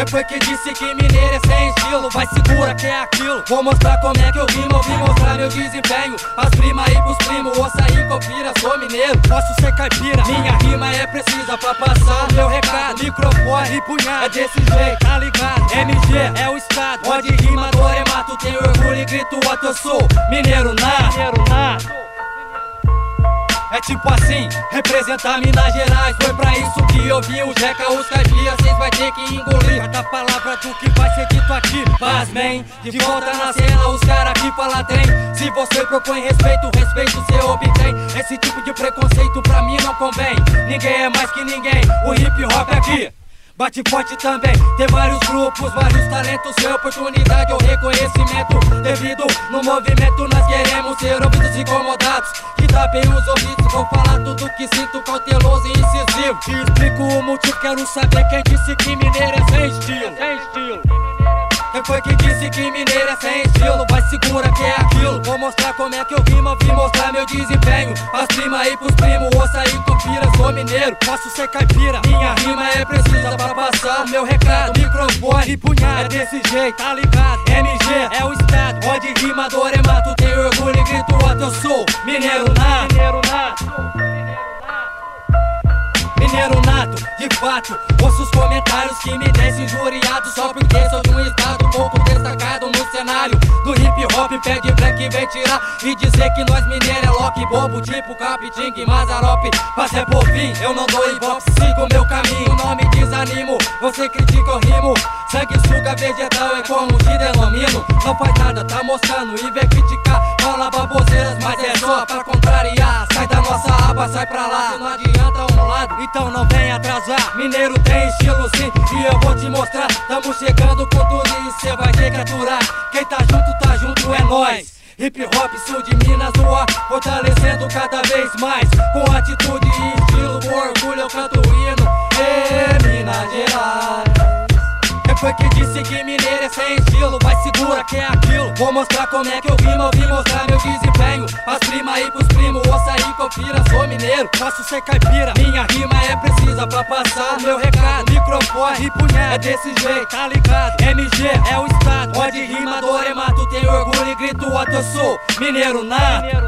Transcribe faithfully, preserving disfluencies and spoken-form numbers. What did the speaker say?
foi que disse que mineiro é sem estilo? Vai segura que é aquilo. Vou mostrar como é que eu rimo, eu vim mostrar meu desempenho. As prima aí pros primos, ouça aí, confira, sou mineiro, posso ser caipira. Minha rima é precisa pra passar o meu recado. Microfone e punhado, é desse jeito, tá ligado? M G é o estado, onde rimador é mato. Tenho orgulho e grito alto, eu sou mineiro nato. Mineiro nato. É tipo assim, representar Minas Gerais. Foi pra isso que eu vim, o Jeca, os Caxias. Cês vai ter que engolir cada palavra do que vai ser dito aqui. Pasmem, de volta na cena, os cara que fala trem. Se você propõe respeito, respeito cê obtém. Esse tipo de preconceito pra mim não convém. Ninguém é mais que ninguém, o hip hop aqui bate forte também, tem vários grupos, vários talentos, sem oportunidade ou reconhecimento. Devido no movimento nós queremos ser ouvidos incomodados, que tapem os ouvidos. Vou falar tudo que sinto, cauteloso e incisivo. Te explico o motivo, quero saber quem disse que mineiro é sem estilo. Sem estilo. Quem foi que disse que mineiro é sem estilo? Vai segura que é aquilo. Vou mostrar como é que eu rimo, vim mostrar meu desempenho. As prima aí pros primos, ouça aí, confira, sou mineiro, posso ser caipira. Minha rima é precisa pra passar o meu recado. Microfone e punhado, é desse jeito, tá ligado? M G é o estado, onde rimador é mato. Tenho orgulho e grito alto, eu sou mineiro nato. Mineiro nato. Mineiro nato, de fato. Ouço os comentários que me deixam injuriado, só porque sou de um estado pouco destacado no cenário do hip hop. Pede black vem tirar e dizer que nós mineiro é lock bobo, tipo Capitinga e Mazarop. Mas é por fim, eu não dou ibope, sigo meu caminho, não me desanimo. Você critica, eu rimo. Sanguessuga vegetal é como te denomino. Não faz nada, tá mostrando e vem criticar. Fala baboseiras, mas é só pra contrariar. Sai da nossa aba, sai pra lá, se não adianta um lado, então não vem atrasar. Mineiro tem estilo sim, e eu vou te mostrar. Tamo chegando com tudo e cê vai ter que aturar. Quem tá junto, tá junto, é nóis. Hip hop sul de Minas no ar, fortalecendo cada vez mais. Com atitude e estilo, com orgulho eu canto o hino. Ê, Minas Gerais. Quem foi que disse que mineiro é sem estilo? Vai segura que é aquilo. Vou mostrar como é que eu rimo, eu vim mostrar meu desempenho. As prima aí pros primos, ouça aí, confira, sou mineiro, posso ser caipira. Minha rima é precisa pra passar o meu recado. Microfone e punhado, é desse jeito, tá ligado? M G é o estado, onde rimador é mato. Tenho orgulho e grito alto, eu sou mineiro nato.